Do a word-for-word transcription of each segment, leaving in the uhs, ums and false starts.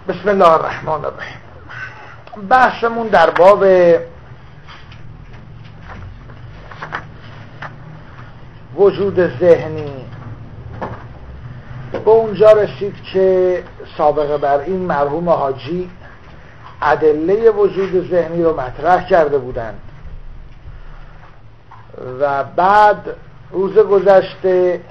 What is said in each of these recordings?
بسم الله الرحمن الرحیم. بحثمون در باب وجود ذهنی به اونجا رسید که سابقه بر این مرحوم حاجی ادله وجود ذهنی رو مطرح کرده بودند و بعد روز گذشته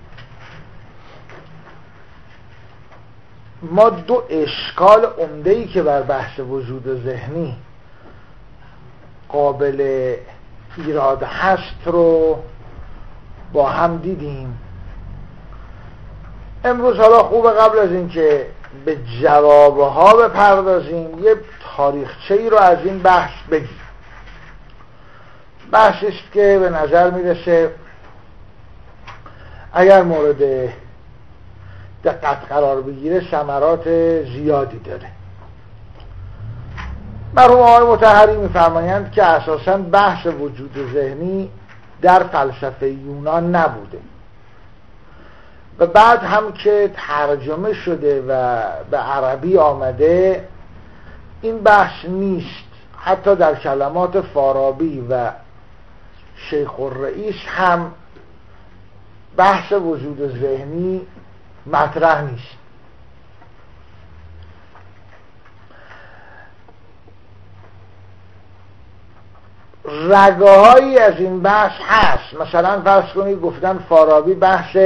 ما دو اشکال عمده‌ای که بر بحث وجود ذهنی قابل ایراد هست رو با هم دیدیم. امروز حالا خوبه قبل از این که به جوابها بپردازیم یه تاریخچه‌ای رو از این بحث بگیم. بحثی است که به نظر میرسه اگر مورد دقت قرار بگیره ثمرات زیادی داره. مرحوم آقای مطهری میفرمایند که اساساً بحث وجود ذهنی در فلسفه یونان نبوده و بعد هم که ترجمه شده و به عربی آمده این بحث نیست. حتی در کلمات فارابی و شیخ الرئیس هم بحث وجود ذهنی مطرح نیست. رگه‌هایی از این بحث هست. مثلا فرض کنید گفتن فارابی بحث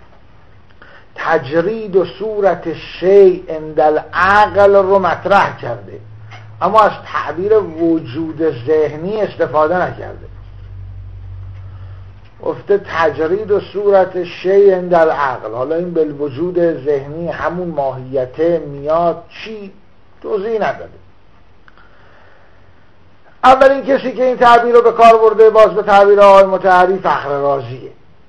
تجرید و صورت شیء عند العقل رو مطرح کرده، اما از تعبیر وجود ذهنی استفاده نکرده. گفته تجرید و صورت شیء عند العقل. حالا این بالوجود ذهنی همون ماهیته میاد چی؟ توضیح نداده. اولین کسی که این تعبیر رو به کار برده باز به تعبیر آقای مطهری فخر رازیه.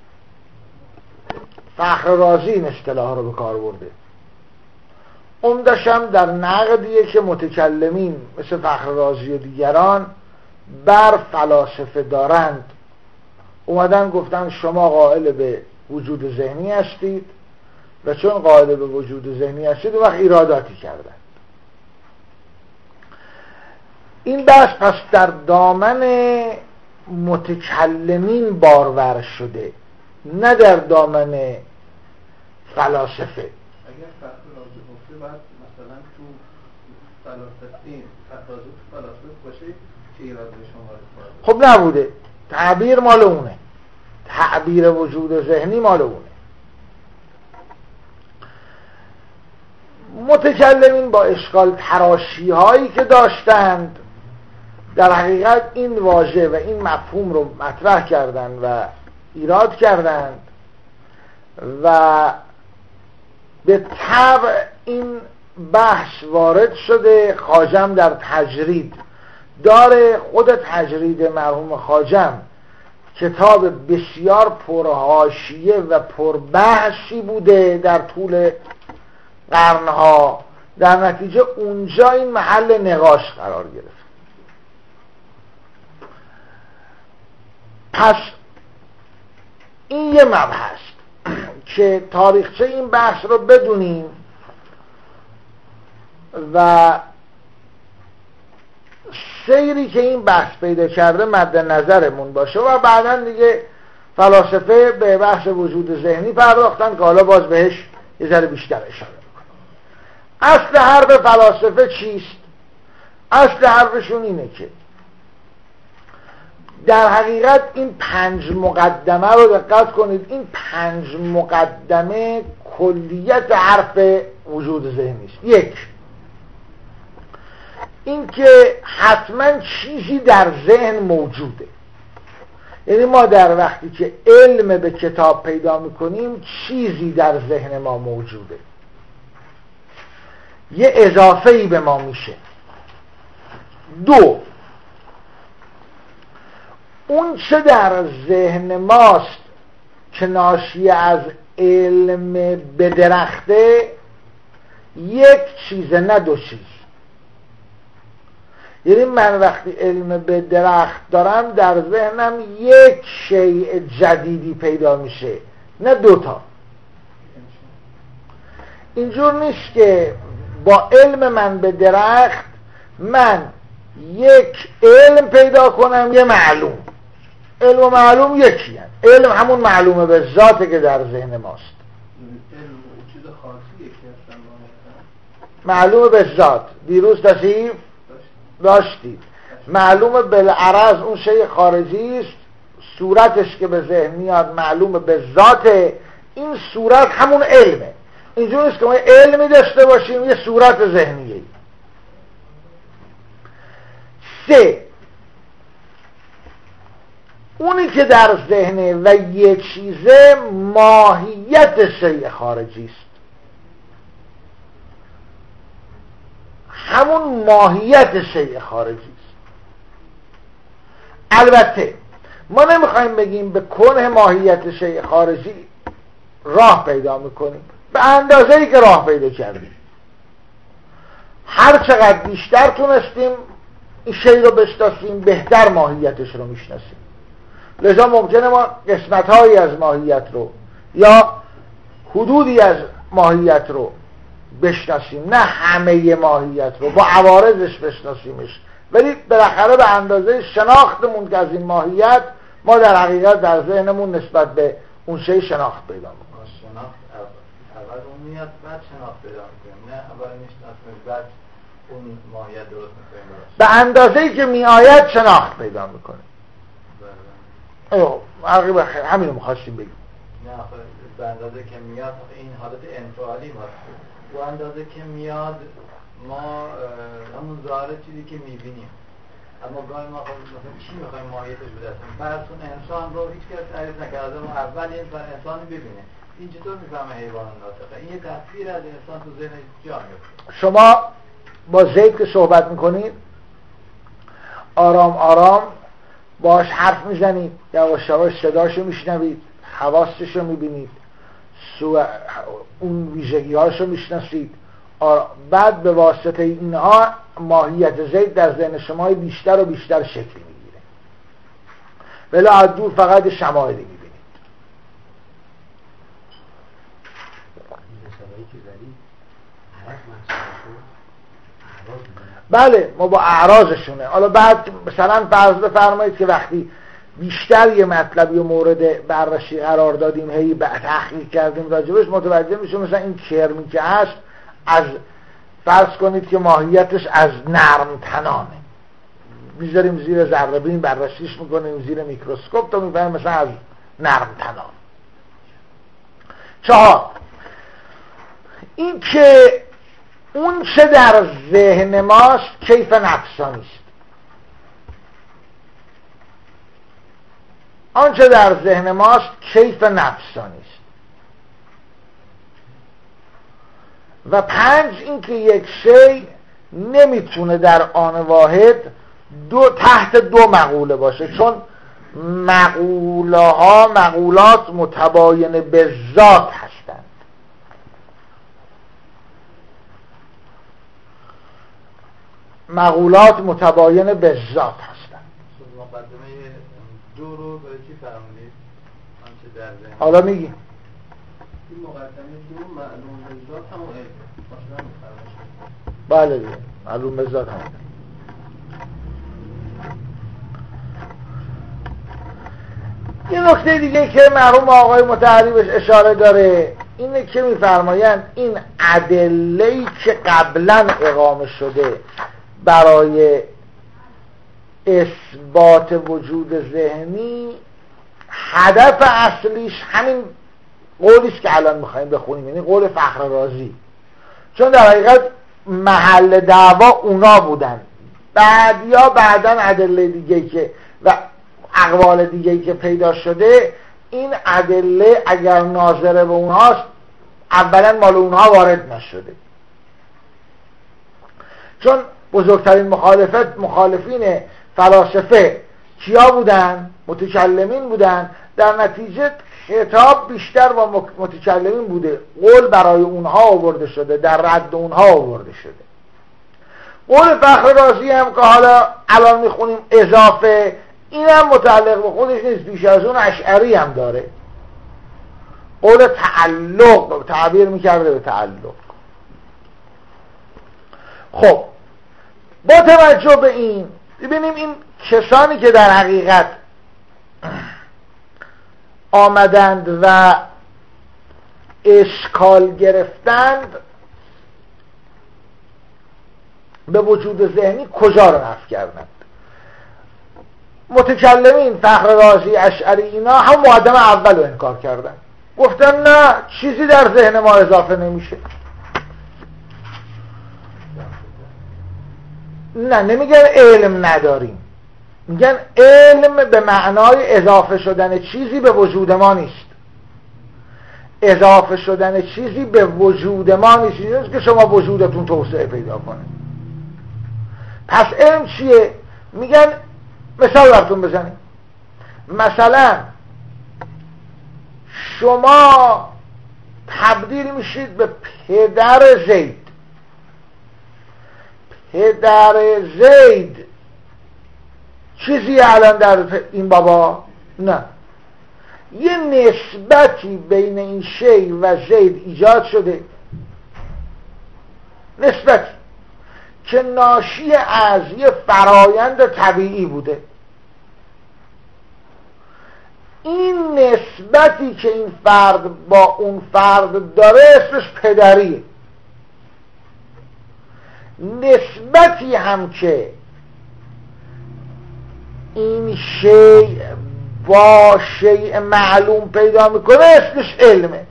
فخر رازی این اصطلاح رو به کار برده. عمدش هم در نقدیه که متکلمین مثل فخر رازی و دیگران بر فلاسفه دارند. اومدن گفتن شما قائل به وجود ذهنی هستید و چون قائل به وجود ذهنی هستید اون وقت ایراداتی کردن. این بحث پس در دامن متکلمین بارور شده، نه در دامن فلاسفه. اگر فخر رازی گفته بعد مثلا تو فلاسفه فخر تو فلاسفه باشه که ایراد به شما خب نبوده. تعبیر مال اونه، تعبیر وجود ذهنی مال اونه. متکلمین با اشکال تراشی هایی که داشتند در حقیقت این واژه و این مفهوم رو مطرح کردند و ایراد کردند و به طبع این بحث وارد شده. خواجم در تجرید داره. خود تجرید مرحوم خواجم کتاب بسیار پرحاشیه و پربحثی بوده در طول قرنها. در نتیجه اونجا این محل نقاش قرار گرفت. پس این یه مبحث که تاریخچه این بحث رو بدونیم و سیری که این بحث پیدا کرده مد نظرمون باشه و بعداً دیگه فلاسفه به بحث وجود ذهنی پرداختن که حالا باز بهش یه ذره بیشتر اشاره میکنم. اصل حرف فلاسفه چیست؟ اصل حرفشون اینه که در حقیقت این پنج مقدمه رو دقت کنید. این پنج مقدمه کلیت حرف وجود ذهنی است. یک، این که حتما چیزی در ذهن موجوده. یعنی ما در وقتی که علم به کتاب پیدا میکنیم چیزی در ذهن ما موجوده، یه اضافه‌ای به ما میشه. دو، اون چه در ذهن ماست که ناشی از علم به درخته یک چیزه نه دو چیز. یعنی من وقتی علم به درخت دارم در ذهنم یک شیء جدیدی پیدا میشه نه دوتا. اینجور نیست که با علم من به درخت من یک علم پیدا کنم، یه معلوم. علم و معلوم یکی هست. علم همون معلومه به ذاته که در ذهن ماست. علم چیز خاصی یکی هستن معلومه به ذات. دیروز تصیف داشتید. معلومه بالعرض اون شیء خارجی است، صورتش که به ذهن میاد معلومه به ذاته. این صورت همون علمه. اینجوری است که ما علمی داشته باشیم یه صورت ذهنیه. سه، اونی که در ذهنه و یک چیزه ماهیت شیء خارجی است. همون ماهیت شیء خارجی است. البته ما نمیخوایم بگیم به کنه ماهیت شیء خارجی راه پیدا میکنیم، به اندازه‌ای که راه پیدا کردیم. هر چقدر بیشتر تونستیم این شیء رو بشناسیم بهتر ماهیتش رو میشناسیم. لذا ممکنه ما قسمت‌هایی از ماهیت رو یا حدودی از ماهیت رو بشناسیم، نه همه ماهیت رو، با عوارضش بشناسیمش، ولی بالاخره به اندازه شناختمون که از این ماهیت ما در حقیقت در ذهنمون نسبت به اون شی شناخت پیدا میکنیم. شناخت اول اون میاد بعد شناخت پیدا میکنیم، نه اول میشناسیم بعد اون ماهیت درست میکنیم. به اندازه‌ای که میآید شناخت پیدا میکنیم. ایو عقیبه خیر همین رو میخواستیم بگیم. نه به اندازه که میاد این حالت انفعالی ما به اندازه که میاد ما همون ظاهر چیزی که میبینیم، اما گاهی ما مثلا چی میخوایم ماهیتش بدستیم. فرسون انسان رو هیچ کس تعریف نکرده، ما اول این انسان ببینه این چطور میفهمه حیوان ناطقه. این یه تصویر از انسان تو ذهن جا میفته. شما با زید که صحبت میکنید آرام آرام باش حرف میزنید، یواش یواش صداشو میشنوید، حواسشو میبینید، سو اون ویژگی هاشو میشناسید، بعد به واسطه اینها ماهیت زید در ذهن شما بیشتر و بیشتر شکل میگیره، ولی از دور فقط شمایلی میبینید. بله ما با اعراضشونه. حالا بعد مثلا فرض بفرمایید که وقتی بیشتر یه مطلبی و مورد بررسی قرار دادیم، هی بعد تحقیق کردیم راجبش، متوجه میشیم مثلا این کرمی که هست از فرض کنید که ماهیتش از نرم تنانه، میذاریم زیر ذره بین بررسیش میکنیم زیر میکروسکوپ تا میفهمیم مثلا از نرم تنان. چهار، این که اون چه در ذهن ماست کیف نفسانی است. آن چه در ذهن ماست کیف نفسانی است. و پنج، این که یک شی نمیتونه در آن واحد دو تحت دو مقوله باشه، چون مقوله ها مقولات متباین به ذات هستند. مقولات متباین به ذات هستند. مقدمه دو رو به چی فرمودید؟ آنچه در ذهن. حالا میگیم این مقدمه دو معلوم به ذات همون علم مثلا میفرمایید. بله دیگه معلوم به ذات همون. یه نکته دیگه که مرحوم آقای مطهری بهش اشاره داره اینه که میفرمایند این ادله‌ای که قبلا اقامه شده برای اثبات وجود ذهنی، هدف اصلیش همین قولیست که الان میخواییم بخونیم، یعنی قول فخر رازی. چون در حقیقت محل دعوا اونا بودن، بعد یا بعدن ادله دیگه که و اقوال دیگه که پیدا شده، این ادله اگر ناظره به اونهاست اولا مال اونها وارد نشده. چون بزرگترین مخالفت مخالفین فلاسفه کیا بودن؟ متکلمین بودن. در نتیجه خطاب بیشتر با متکلمین بوده، قول برای اونها آورده شده، در رد اونها آورده شده. قول فخر رازی هم که حالا الان میخونیم اضافه، این هم متعلق به خودش نیست، بیش از اون اشعری هم داره. قول تعلق تعبیر میکرده به تعلق. خب با توجه به این ببینیم این کسانی که در حقیقت آمدند و اشکال گرفتند به وجود ذهنی کجا رو نفی کردند؟ متکلمین فخر رازی، اشعری، اینا هم مقدمه اول رو انکار کردن، گفتن نه چیزی در ذهن ما اضافه نمیشه. نه نمیگن علم نداریم، میگن علم به معنای اضافه شدن چیزی به وجود ما نیست. اضافه شدن چیزی به وجود ما نیست، نیست که شما وجودتون توسعه پیدا کنه. پس علم چیه؟ میگن مثال براتون بزنیم، مثلا شما تبدیل میشید به پدر زید. پدر زید چیزی الان در این بابا؟ نه، یه نسبتی بین این شی و زید ایجاد شده، نسبتی که ناشی از یه فرایند طبیعی بوده. این نسبتی که این فرد با اون فرد داره اسمش پدریه. نسبتی هم که این شی با شیء معلوم پیدا میکنه اسمش علمه.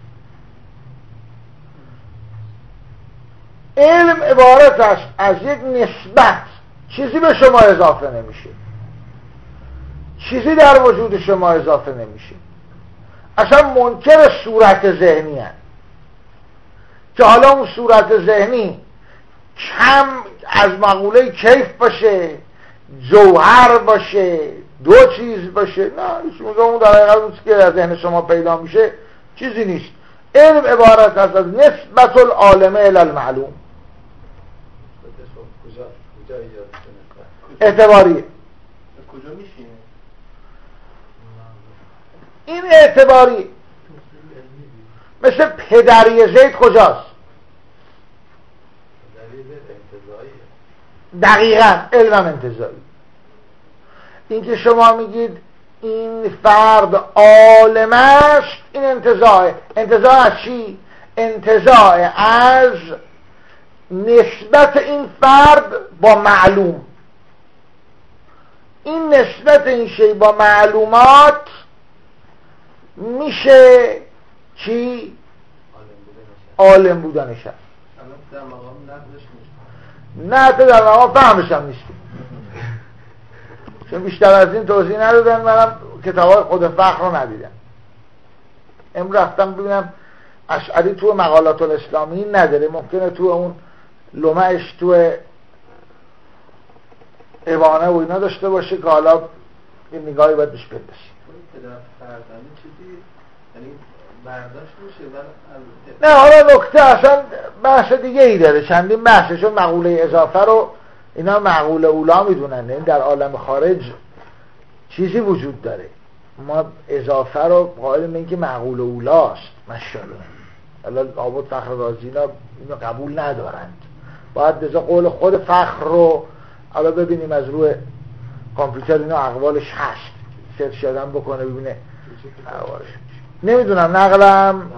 علم عبارت است از یک نسبت، چیزی به شما اضافه نمیشه، چیزی در وجود شما اضافه نمیشه. اصلا منکر صورت ذهنی هست که حالا اون صورت ذهنی کم از مقوله کیف باشه، جوهر باشه، دو چیز باشه، نه هیچ اون در حقیقت که در ذهن شما پیدا میشه چیزی نیست. علم عبارت است از نسبت العالمه الی المعلوم. اعتباریه. کجا میشینه؟ این اعتباری مثل پدری زید کجاست؟ پدری زید انتزاعیه. دقیقاً علم انتزاعی. این که شما میگید این فرد عالم است، این انتزاعه. انتزاع از چی؟ انتزاع از نسبت این فرد با معلوم. این نسبت این شی با معلومات میشه چی؟ عالم بودنش هست. در مقام نقدش نیست. نه تو در مقام فهمش هم نیست، چون بیشتر از این توضیح ندادن. منم کتابای خود فخر رو ندیدم. امروز رفتم ببینم اشعری تو مقالات الاسلامی نداره، ممکنه تو اون لمعش تو ایوانه و اینا داشته باشه که حالا این نگاهی باید بهش بندازی. که در فردانه چیزی یعنی برداشت میشه ولی نه حالا نکته اصلا بحث دیگه ای داره، چندین بحثه، چون مقوله اضافه رو اینا مقوله اولا میدونن. این در عالم خارج چیزی وجود داره، ما اضافه رو قائل به اینکه مقوله اولاست. ماشاءالله حالا آبود فخر رازی اینا اینو قبول ندارند. باید بذار قول خود فخر رو حالا ببینیم از روی کامپیوتر اینا اقوالش هست، سرچ کردن بکنه ببینه اقوالش. نمیدونم نقلم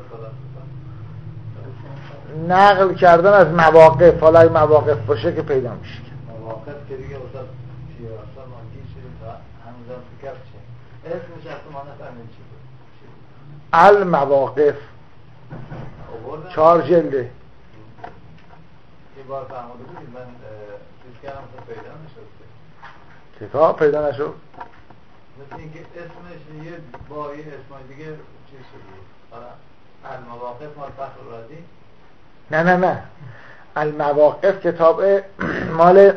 نقل کردن از مواقف، حالا این مواقف باشه که پیدا میشه. مواقف که دیگه واسه پیراسا مانگی شده تا همزان فکر چه اسمش اصلا ما نفهمیم چی بود. المواقف چهار جلده. یه بار فهماده بودید من چیز کردم تا پیدا نشد. کتاب پیدا نشد؟ مثل اینکه اسمش یه با یه اسمای دیگه چیز شدید. حالا المواقف مال فخر رازی؟ نه نه نه المواقف کتاب مال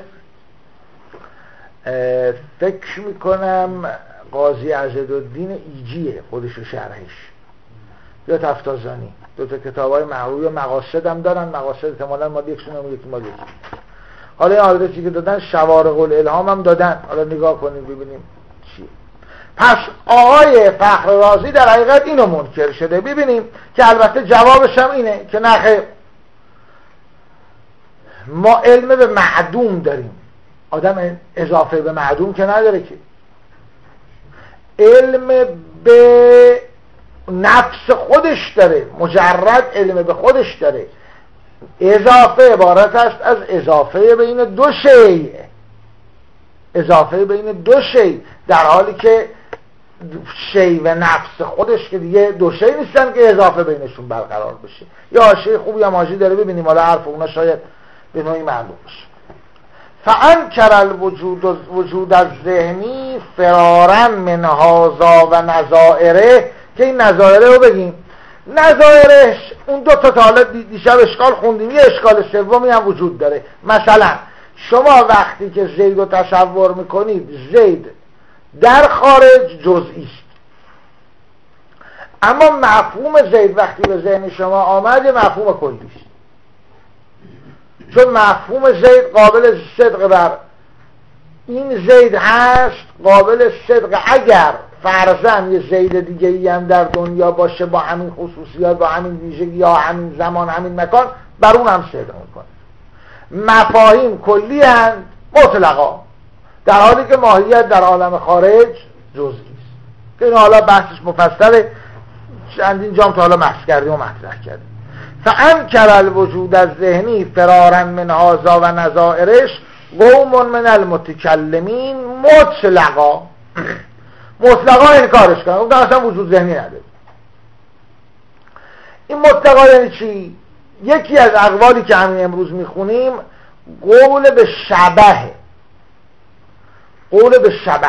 فکر میکنم قاضی عزیزالدین ایجیه، خودشو شرحش، یا تفتازانی. دو تا کتاب های معروی مقاصد هم دارن. مقاصد احتمالاً مال یک سونه و یکی مال یکی. حالا این آدرسی که دادن شوارق الالهام هم دادن، حالا نگاه کنیم ببینیم چیه. پس آقای فخر رازی در حقیقت اینو منکر شده. ببینیم که البته جوابش هم اینه که نخیر، ما علم به معدوم داریم، آدم اضافه به معدوم که نداره که. علم به نفس خودش داره، مجرد علم به خودش داره. اضافه عبارت است از اضافه بین دو شیء، اضافه بین دو شیء، در حالی که شیء و نفس خودش که دیگه دو شیء نیستن که اضافه بینشون برقرار بشه. یا حاشیه خوبی هم حاشیه داره، ببینیم حالا حرف اونا شاید به نوعی معلوم بشه. فانکر الوجود وجود الذهنی فرارا من هذا و نظائره، که این نظائره رو بگیم. نظائرش اون دو تا تا حالا دیشب اشکال خوندیم، یه اشکال سومی هم وجود داره. مثلا شما وقتی که زید رو تصور میکنید، زید در خارج جزئی است، اما مفهوم زید وقتی به ذهن شما آمد یه مفهوم کلی است، چون مفهوم زید قابل صدق بر این زید هست، قابل صدق اگر فرضاً یه زید دیگه ای هم در دنیا باشه با همین خصوصیات، با همین ویژگی، یا همین زمان، همین مکان، بر اون هم صدق میکنه. مفاهیم کلی هستند مطلقا، در حالی که ماهیت در عالم خارج جزئی است، که این حالا بحثش مفصله، چندین جام تا حالا بحث کردیم و مطرح کردیم. فانکر الوجود الذهنی فرارا من هذا و نظائرش قوم من المتکلمین مطلقا. مطلقا انکارش کنن، اون اصلا وجود ذهنی نداره. این مطلقا یعنی چی؟ یکی از اقوالی که همین امروز میخونیم قول به شبه، قول به شبه.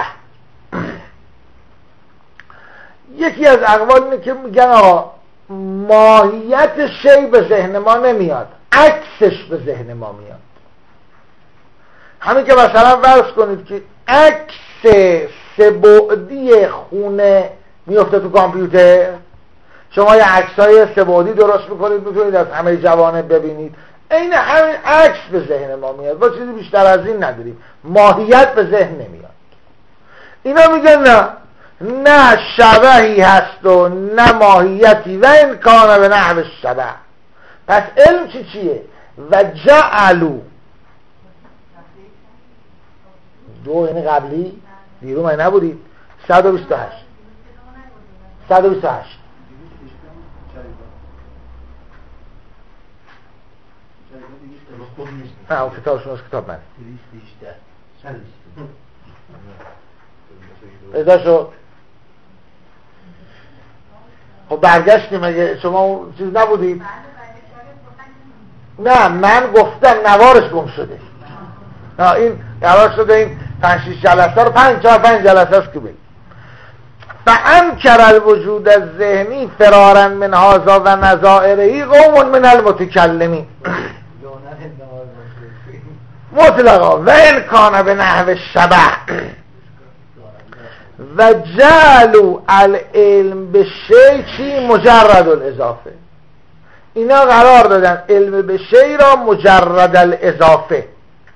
یکی از اقوال اینه که میگن آقا ماهیت شی به ذهن ما نمیاد، عکسش به ذهن ما میاد. همین که مثلا فرض کنید که عکس سه بعدی خونه میفته تو کامپیوتر، شما یه عکسای سه بعدی درست میکنید، میتونید از همه جوانب ببینید، این همین عکس به ذهن ما میاد، با چیزی بیشتر از این نداریم، ماهیت به ذهن نمیاد. اینا میگن نه نه شبهی هست و نه ماهیتی، و این کانه به نحو شبه. پس علم چی چیه؟ و جعلو دو این قبلی بیرون من نبودید. صد و بیست و هشت صد و بیست و هشت نه اون کتاب شما کتاب من پیدا شد. خب برگشتیم، اگه شما اون چیز نبودید. نه من گفتم نوارش گم شده. نه این نوار شده، این پنج شیش جلسه رو پنج چهار پنج جلسه است که بگیم. فانکر الوجود الذهنی فرارا من هذا و نظائره قوم من المتکلمین مطلقا و ان کان به نحو شبه و جعلوا العلم به شیء چی مجرد الاضافه. اینا قرار دادن علم به شیء را مجرد الاضافه.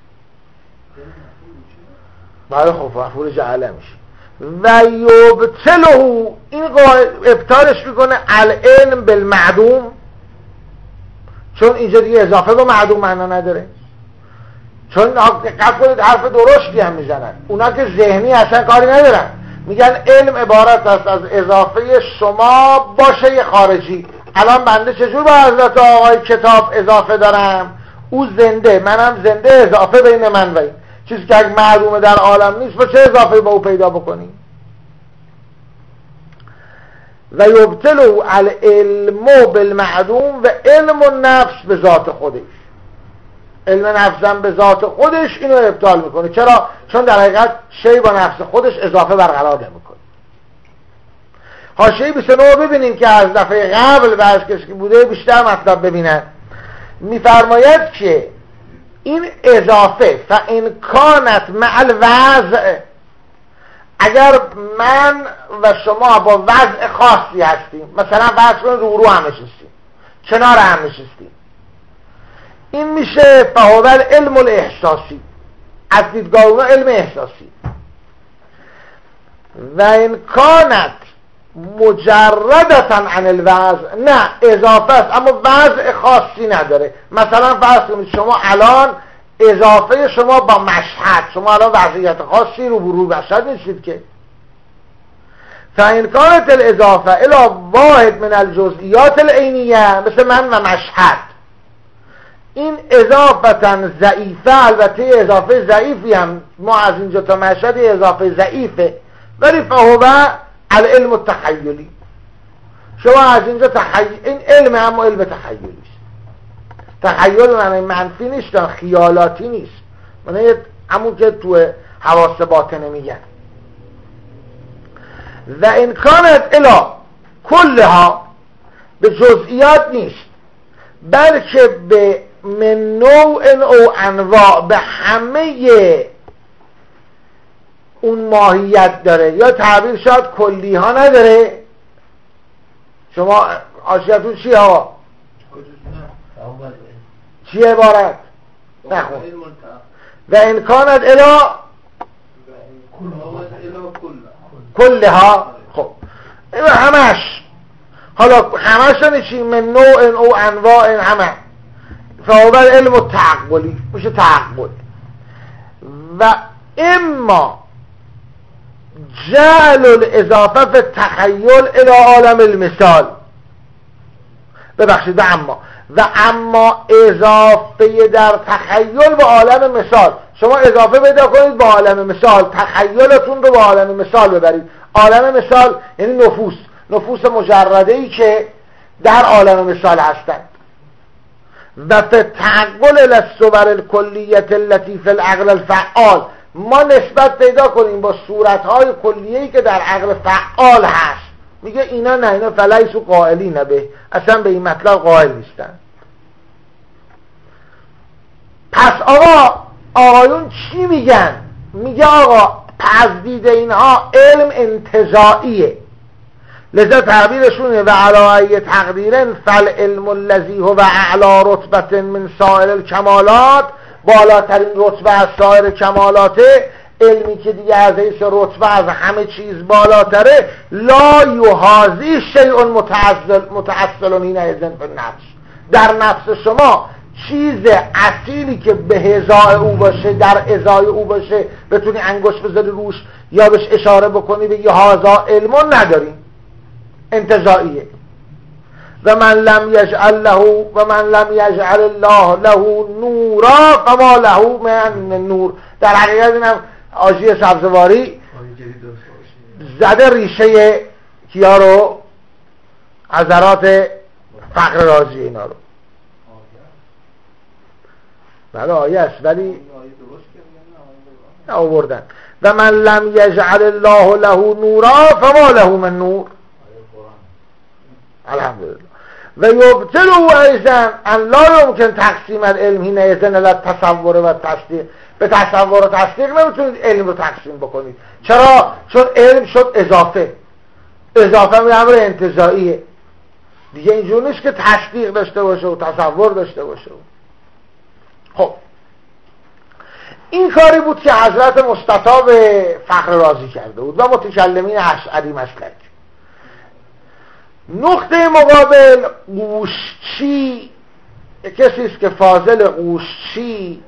بله خب مفعول جعله میشه. و یبطله، این ابطالش میکنه العلم بالمعدوم، چون اینجا دیگه اضافه به معدوم معنا نداره. چون دقت کنید حرف درشتی هم میزنن اونا که ذهنی اصلا کاری ندارن، میگن علم عبارت است از اضافه شما با شیء خارجی. الان بنده چجور با حضرت آقای کتاب اضافه دارم؟ او زنده، منم زنده، اضافه بین من و این چیزی که اگه معلومه در عالم نیست، با چه اضافه با او پیدا بکنیم؟ و یبطله العلم بالمعدوم و علم النفس به ذات خودش. علم نفسم به ذات خودش اینو ابطال میکنه. چرا؟ چون در حقیقت شی با نفس خودش اضافه برقرار نمیکنه. حاشیه بیست و نه ببینیم که از دفعه قبل بحث که بوده بیشتر مطلب ببینن. میفرماید که این اضافه فان کانت مع الوضع، اگر من و شما با وضع خاصی هستیم، مثلا فرض کنید رو رو هم نشستیم، کنار هم نشستیم، این میشه فهو علم الاحساسی، از دیدگاه اون علم احساسی. و این کانت مجردتا عن الوضع، نه اضافه است اما وضع خاصی نداره. مثلا فرض کنید شما الان اضافه شما با مشهد، شما الان وضعیت خاصی رو برو مشهد نیستید که. فإن كانت الاضافه الى واحد من الجزئیات العینیه مثل من و مشهد، این اضافتا ضعیفه، البته اضافه ضعیفی هم، ما از اینجا تا مشهد اضافه ضعیفه، ولی فهو العلم التخیلی، شما از اینجا تخیل، این علم هم علم تخیلی است. تخیل معنی منفی نیست، خیالاتی نیست، معنی همون که تو حواس باطنه میگن. و این کانت الا کلها، به جزئیات نیست بلکه به من نوع او انواع، به همه اون ماهیت داره، یا تعبیر شاید کلی ها نداره. شما آشیتون چیه ها؟ چی عبارت؟ نخون. و امکانت الا کلها. خب این همش، حالا همش نشی من نوع او انواع همه، فاول علم و تعقلی میشه تعقل. و اما جعل الاضافه فی التخیل الى عالم المثال، ببخشید اما و اما اضافه در تخیل به عالم مثال، شما اضافه پیدا کنید به عالم مثال، تخیلتون رو به عالم مثال ببرید. عالم مثال یعنی نفوس، نفوس مجرده ای که در عالم مثال هستند. و فی تعقل للصور الکلیت التي فی العقل الفعال، ما نسبت پیدا کنیم با صورتهای کلیه‌ای که در عقل فعال هست. میگه اینا نه، اینا فلیسو قائلی نبه، اصلا به این مطلب قائل نیستن. پس آقا آقایون چی میگن؟ میگه آقا تزدید اینها علم انتزاعیه، لذا تعبیرشونه و علایه تقدیرن فالعلم الذی هو اعلی رتبه من سائر الکمالات، بالاترین رتبه از سایر کمالاته، علمی که دیگه از حیث رتبه از همه چیز بالاتره. لا یحاذی شیء متعصل متعصل این اذن فی النفس، در نفس شما چیز اصیلی که به هزای او باشه، در ازای او باشه، بتونی انگشت بذاری روش یا بهش اشاره بکنی بگی هذا علم، نداریم، انتزاعیه. و من لم یجعل له و من لم یجعل الله له نورا فما له من نور. در حقیقت اینم آژی سبزواری زده ریشه کیا رو؟ عذرات فقر رازی اینا رو. بله آیه است ولی نه آوردن. و من لم یجعل الله له نورا فما له من نور. الحمدلله. و یبطل او ایضا ان لا یمکن تقسیم العلم هنا ایضا الی تصور و تصدیق. به تصور و تصدیق نمیتونید علم رو تقسیم بکنید. چرا؟ چون علم شد اضافه، اضافه به امر انتزاعیه دیگه، اینجور نیست که تصدیق داشته باشه و تصور داشته باشه. خب این کاری بود که حضرت مستطاب فخر رازی کرده بود و متکلمین اشعری مسلک. نقطه مقابل قوشچی، کسی است که فاضل قوشچی،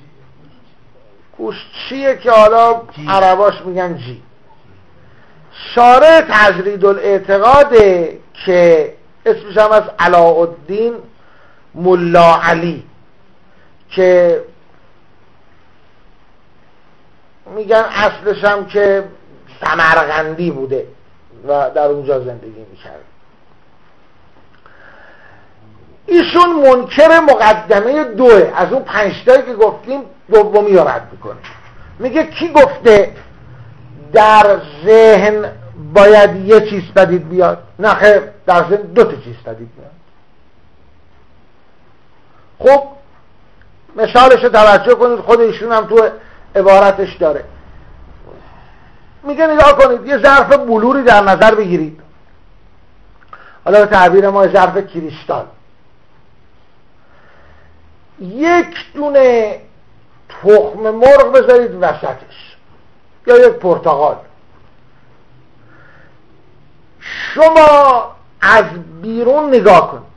قوشچیه که حالا عرباش میگن جی، شارع تجرید الاعتقاده که اسمش هم از علاءالدین ملا علی، که میگن اصلش هم که سمرقندی بوده و در اونجا زندگی میکرد. ایشون منکر مقدمه دوه، از اون پنجتایی که گفتیم دومی رو رد میکنه. میگه کی گفته در ذهن باید یه چیز پدید بیاد؟ نه خیر، در ذهن دو تا چیز پدید بیاد. خب مثالش رو توجه کنید، خود ایشون هم تو عبارتش داره. میگه نگاه کنید، یه ظرف بلوری در نظر بگیرید، حالا به تعبیر ما ظرف کریستال، یک دونه تخم مرغ بذارید وسطش یا یک پرتقال، شما از بیرون نگاه کنید،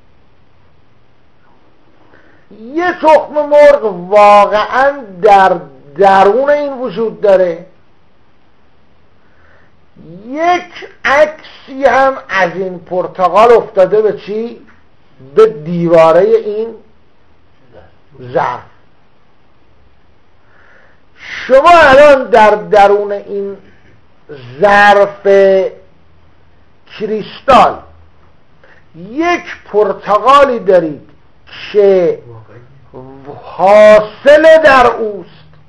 یه تخم مرغ واقعا در درون این وجود داره، یک عکسی هم از این پرتقال افتاده به چی؟ به دیواره این ظرف. شما الان در درون این ظرف کریستال یک پرتقالی دارید که حاصل در اوست،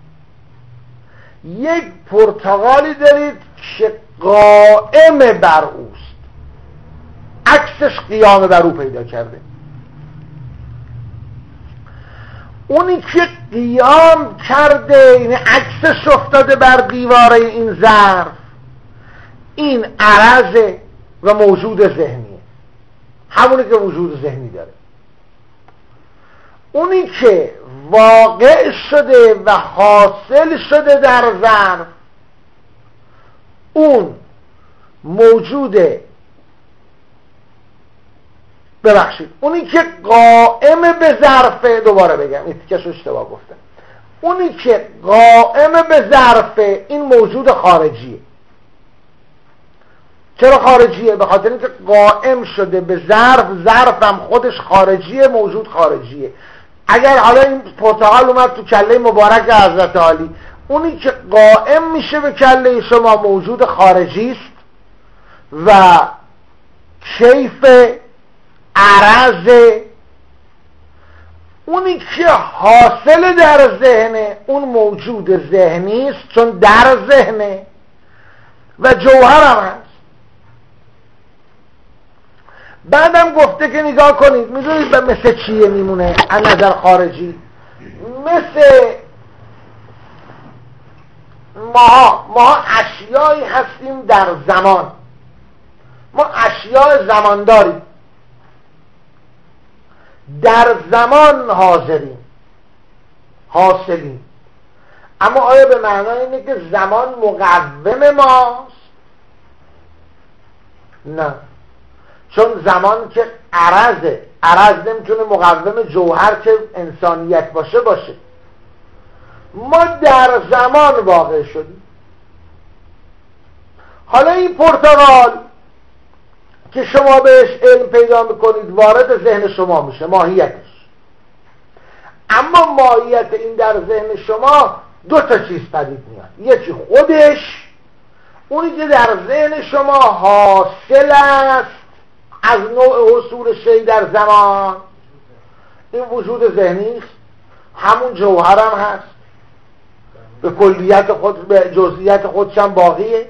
یک پرتقالی دارید که قائم بر اوست، عکسش قیام بر او پیدا کرده. اونی که قیام کرده، یعنی عکسش افتاده بر دیواره این ظرف، این عرضه و موجود ذهنیه، همونی که وجود ذهنی داره. اونی که واقع شده و حاصل شده در ظرف، اون موجوده، ببخشید اونی که قائم به ظرفه، دوباره بگم این تیکش اشتباه گفتم، اونی که قائم به ظرفه این موجود خارجیه. چرا خارجیه؟ به خاطر اینکه قائم شده به ظرف، ظرف هم خودش خارجیه، موجود خارجیه. اگر حالا این پرتقال اومد تو کله مبارک حضرت عالی، اونی که قائم میشه به کله شما موجود خارجی است و کیف عرض. اونی که حاصل در ذهنه اون موجود ذهنی است، چون در ذهنه و جوهر هم هست. بعدم گفته که نگاه کنید، میدونید مثل چیه میمونه از نظر خارجی؟ مثل ما ما اشیایی هستیم در زمان، ما اشیاء زمان داریم، در زمان حاضریم، حاصلیم. اما آیا به معنای اینه که زمان مقوم ماست؟ نه، چون زمان که عرضه، عرض نمیتونه مقوم جوهر که انسانیت باشه باشه. ما در زمان واقع شدیم. حالا این پرتقال که شما بهش علم پیدا میکنید وارد ذهن شما میشه، ماهیتش. اما ماهیت این در ذهن شما دو تا چیز پدید میاد. یکی خودش، اونی که در ذهن شما حاصل است از نوع حصول شی در زمان، این وجود ذهنی است، همون جوهر هم هست، به کلیت خود، به جزئیات خودش هم باقیه.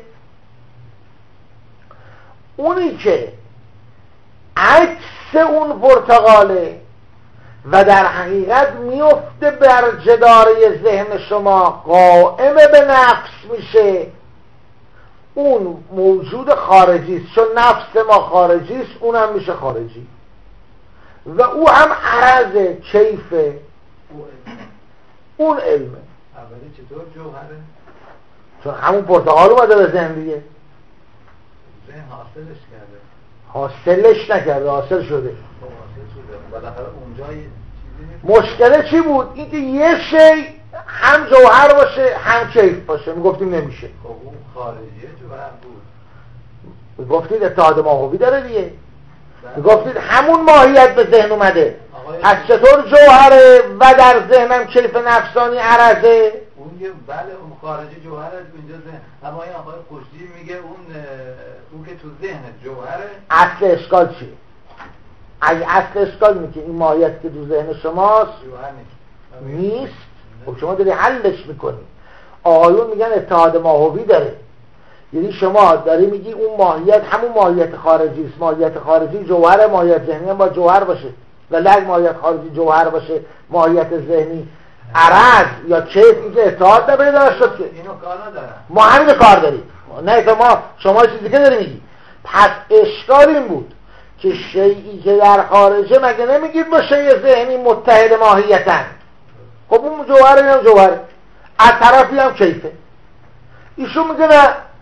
اونی که عکس اون پرتقاله و در حقیقت میفته بر جداره ذهن شما، قائم به نفس میشه، اون موجود خارجی است. چون نفس ما خارجی است، اون هم میشه خارجی و او هم عرض کیفه، اون علمه. اولی چطور جوهره؟ چون همون پرتقال اومده به ذهن دیگه، ذهن حاصلش کرده، حاصلش نکرده، حاصل شده. حاصل شده بالاخره اونجا چیزی نیست. مشکل چی بود؟ اینکه یه شی هم جوهر باشه هم کیف باشه. میگفتیم نمیشه. خب اون خارجیه جوهر بود. میگفتید اتحاد ماهوی داره دیگه. میگفتید همون ماهیت به ذهن اومده. از چطور جوهره و در ذهنم کیف نفسانی عرضه؟ اون یه بله اون خارجی جوهر از اینجا ذهن. اما این آقای خوشی میگه اون اون که تو ذهن جوهره. اصل اشکال چیه؟ اگه اصل اشکال اینه که این ماهیت که تو ذهن شماست جوهر نیست. نیست، خب شما داری حلش میکنی. آقایون میگن اتحاد ماهوی داره، یعنی شما داری میگی اون ماهیت همون ماهیت خارجی است. ماهیت خارجی جوهر، ماهیت ذهنی هم با جوهر باشه، ولی اگه ماهیت خارجی جوهر باشه، ماهیت ذهنی عرض یا کیف، اینکه اتحاد نپیدا شد که اینو کار ندارم. ما همین کار داریم. نه تو ما شما چیزی که داری میگی. پس اشکال این بود که شیئی که در خارجه مگه نمیگید با شیء ذهنی متحد ماهیتن؟ خب اون جوهر هم جوهره، از طرفی هم کیفه. ایشون میگه نه،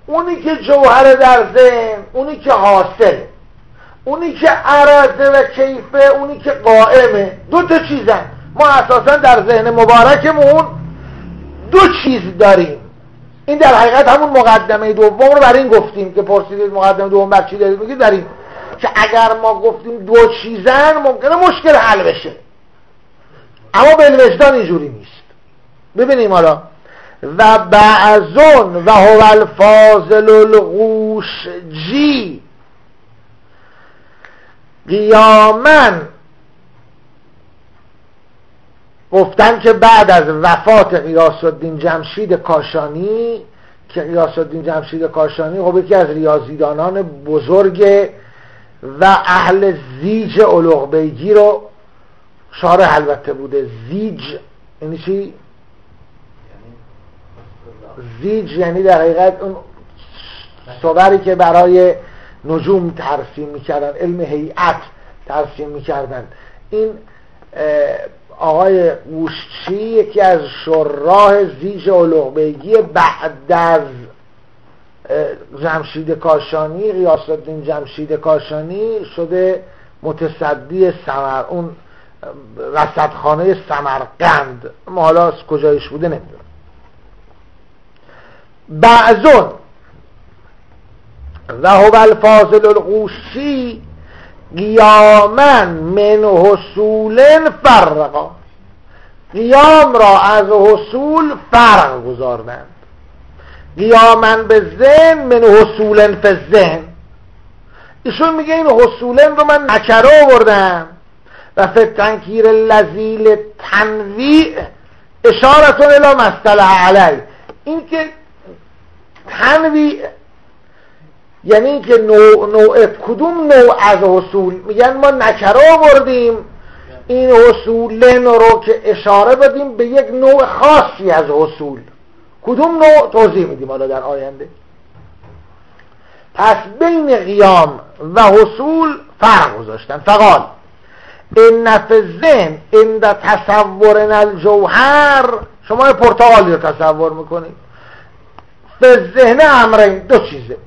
اونی که جوهر در ذهن، اونی که حاصله، اونی که عرضه و کیفه، اونی که قائمه، دو تا چیزن. ما اساسا در ذهن مبارکمون دو چیز داریم. این در حقیقت همون مقدمه دوم رو برای این گفتیم که پرسیدید مقدمه دوم بر چی دارید، میگید داریم که اگر ما گفتیم دو چیزن ممکنه مشکل حل بشه، اما بالوجدان اینجوری نیست. ببینیم حالا و بعضون و هو الفاضل الغوشجی قیامن، گفتن که بعد از وفات غیاث الدین جمشید کاشانی، که غیاث الدین جمشید کاشانی خب یکی از ریاضیدانان بزرگ و اهل زیج اولوغ بیگی رو شارح البته بوده. زیج یعنی چی؟ زیج یعنی در حقیقت اون صوری که برای نجوم ترسیم میکردن، علم هیئت ترسیم میکردن. این آقای گوشچی یکی از شراح زیج اولوغ بیگی بعد از جمشید کاشانی، غیاث الدین جمشید کاشانی شده متصدی سمر اون رصدخانه سمرقند، ما حالا از کجایش بوده نمیدونم. بعضون و هو الفاضل الغوشی قیامن من حصول فرقا، قیام را از حصول فرق گذاردند. قیامن به ذهن من حصول فی ذهن، ایشون میگه این حصولن رو من نکره آوردم و فی تنکیر لذیل تنویع اشارتون الی مصطلح علی. این که تنویع یعنی این که نوع, نوع کدوم نوع از حصول، میگن ما نکره آوردیم این حصولن رو که اشاره بدیم به یک نوع خاصی از حصول. کدوم نوع توضیح میدیم حالا در آینده. پس بین قیام و حصول فرق گذاشتن. فقال ان فی الذهن عند تصورنا الجوهر، شما پرتغالی رو تصور میکنید، فی الذهن امرین، دو چیزه،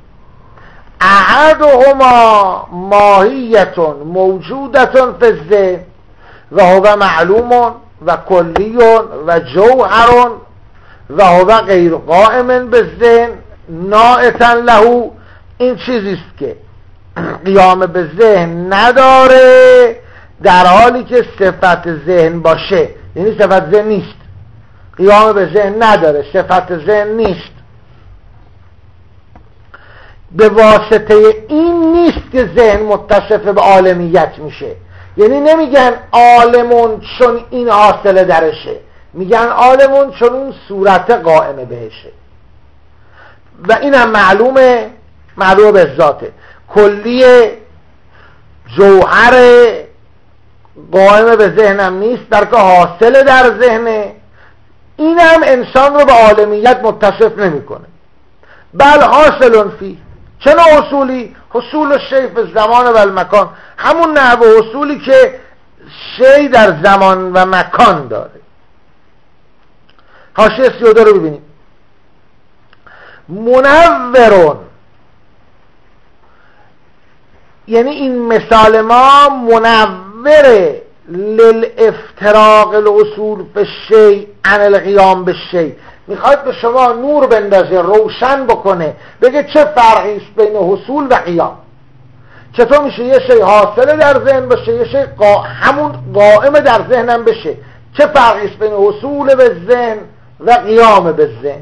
احدهما ماهیتون موجودتون فی الذهن و هو معلوم و کلی و جوهر و هو غیر قائم بالذهن نائتا له. این چیزیست که قیام به ذهن نداره در حالی که صفت ذهن باشه، یعنی صفت ذهن نیست. قیام به ذهن نداره، صفت ذهن نیست. به واسطه این نیست که ذهن متصف به عالمیت میشه. یعنی نمیگن عالمون چون این حاصله درشه، میگن عالمون چون اون صورت قائمه بهشه و اینم معلومه، معلومه به ذاته. کلی جوهر قائمه به ذهنم نیست، بلکه حاصله در ذهنه. اینم انسان رو به عالمیت متصف نمیکنه. بل حاصل فی، چه نوع حصولی؟ حصول شیء فی زمان و المکان، همون نحو حصولی که شی در زمان و مکان داره. حاشیه سی و دو رو ببینیم. منورون، یعنی این مثال ما منوره للافتراق الاصول فی الشیء عن القیام بالشیء، میخواد به شما نور بندازه، روشن بکنه، بگه چه فرقی است بین حصول و قیام. چطور میشه یه شی حاصله در ذهن باشه، یه شی قا... همون قائم در ذهنم بشه؟ چه فرقی است بین حصول به ذهن و قیام به ذهن؟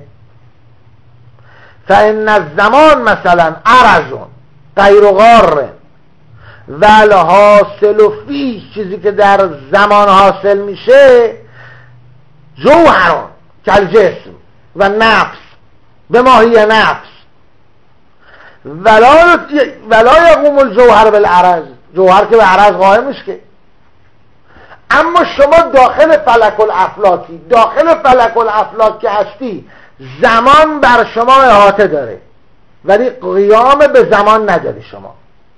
فإن الزمان مثلا عرضون غیر غار و الحاصل فیه، چیزی که در زمان حاصل میشه، جوهرون کل جسم و نفس به ماهی نفس ولا ولا یقوم الجوهر بالعرض، جوهر که به عرض قائم نیست که. اما شما داخل فلک الافلاکی، داخل فلک الافلاک که هستی، زمان بر شما احاطه داره ولی قیام به زمان نداری. شما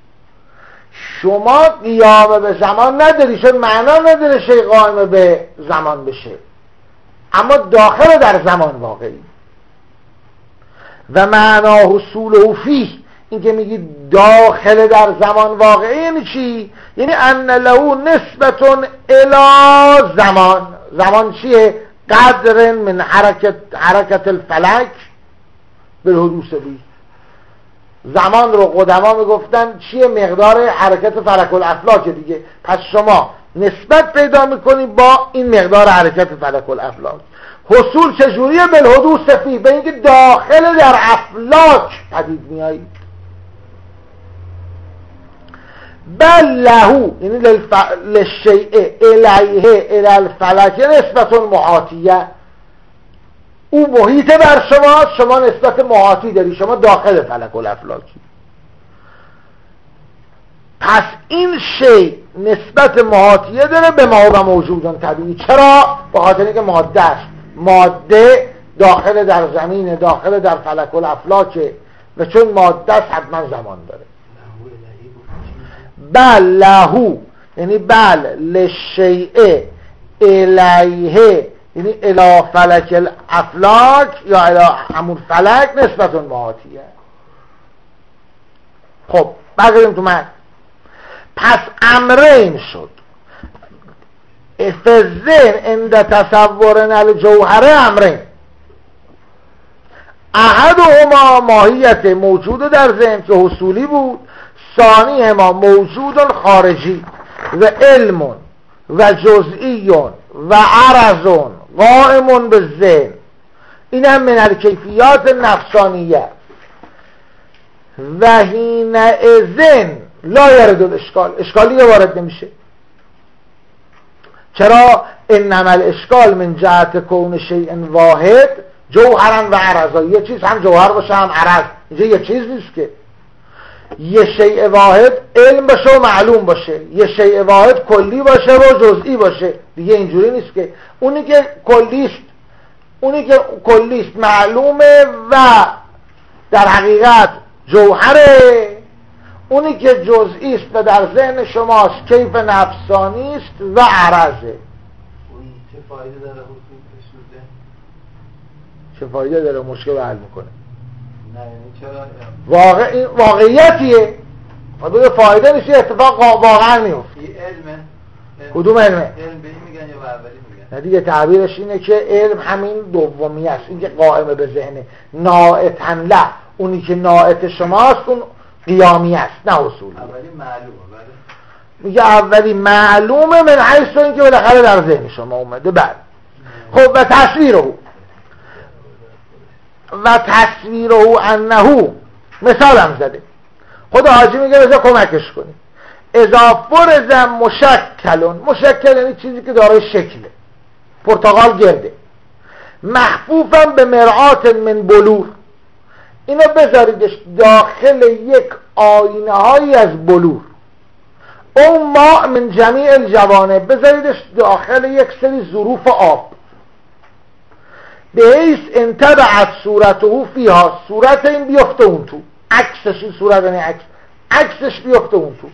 شما قیام به زمان نداری، چون معنا نداره شی قائم به زمان بشه، اما داخل در زمان واقعی. و معنا حصوله فیه، این که میگی داخل در زمان واقعی یعنی چی؟ یعنی ان له نسبتون الی زمان. زمان چیه؟ قدر من حرکت حرکت الفلک بالحدوث بی. زمان رو قدما میگفتن چیه؟ مقدار حرکت فلک الافلاک دیگه. پس شما نسبت پیدا میکنی با این مقدار حرکت فلک الافلاک. حصول چجوریه؟ بالحدوث فی، به اینکه داخل در افلاک پدید میایی. بل لهو یعنی للشیء الیه الی الفلک نسبت محاطیه، او محیط بر شما، شما نسبت محاطی داری، شما داخل فلک الافلاکی. پس این شیء نسبت محاطیه داره به ما و موجودان طبیعی. چرا؟ به خاطر اینکه ماده است. ماده داخل در زمین، داخل در فلک الافلاکه و چون ماده است حتما زمان داره. بل لهو یعنی بل للشیء الیه یعنی الی فلک الافلاک یا الی همون فلک نسبت محاطیه. خب بگیریم تو من. پس امرین شد افزین اند تصورن الجوهره امرین. احدهما ماهیت موجود در ذهن که حصولی بود، ثانی ما موجود خارجی و علم و جزئی و عرض قائم به ذهن. این هم من الکیفیات نفسانیه. و حینئذ لا یرد الاشکال، اشکالی وارد نمیشه. چرا؟ انما الاشکال من جهت کون شیء واحد جوهرا و عرضا. یه چیز هم جوهر باشه هم عرض. اینجا یه چیز نیست که یه شیء واحد علم باشه و معلوم باشه، یه شیء واحد کلی باشه و جزئی باشه. دیگه اینجوری نیست که اونی که کلیست اونی که کلیست معلومه و در حقیقت جوهره، اونی که جزئی است و در ذهن شماست کیف نفسانی است و عرضه. چه فایده داره حصول بشوده؟ چه فایده داره؟ مشکل رو حل میکنه. نه یعنی چرا واقع واقعیتیه. خب فایده نیست، اتفاق واقعا میفته. این علمه. کدوم علمه؟ علم به این میگن یا به اولی میگن؟ نه دیگه تعبیرش اینه که علم همین دومی است، این که قائمه به ذهنه. ناعتن له، اونی که ناعت شماست اون قیامی است نه اصولی. اولی معلومه. میگه اولی معلومه من حیث این که بالاخره در ذهن شما اومده. بعد خب و تصویره و تصویره انه مثال هم زده. خدا حاجی میگه بذار کمکش کنی. اذا فرض مشکلون، مشکل یعنی چیزی که داره شکله، پرتقال گرده، محفوفم به مرآت من بلور، اینو بذاریدش داخل یک آینه هایی از بلور، او ماء من جمیع الجوانب، بذاریدش داخل یک سری ظروف آب، به حیث انتبعت صورته فیها، صورت این بیفته اون تو، عکسش، این صورت یعنی عکس، عکسش بیفته اون تو.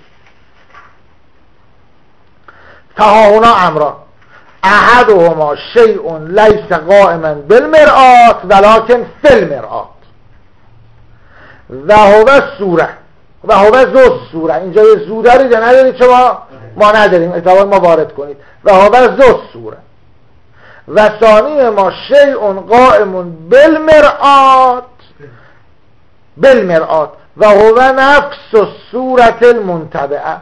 فهاهنا امران احدهما شیء لیس قائما بالمرآت ولکن فی المرآت و هو صوره و هو ذو صوره. اینجا یه زو دارید یا ندارید؟ شما ما نداریم، اعتبار ما وارد کنید. و هو ذو صوره و ثانی ما شیء قائم بالمرآت بالمرآت و هو نفس صورت المنتبعه،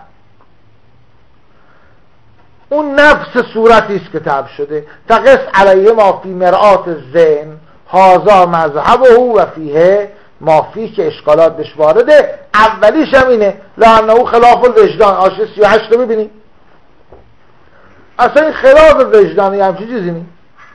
اون نفس صورتی است که طبع شده. فقس علیه ما فی مرآت الذهن هذا مذهبه و فیه ما فیه، که اشکالات بهش وارده. اولیش هم اینه لانه خلاف الوجدان. آیه سی و هشت رو ببینید، اصلا این خلاف وجدانی همچین چیزی نیست.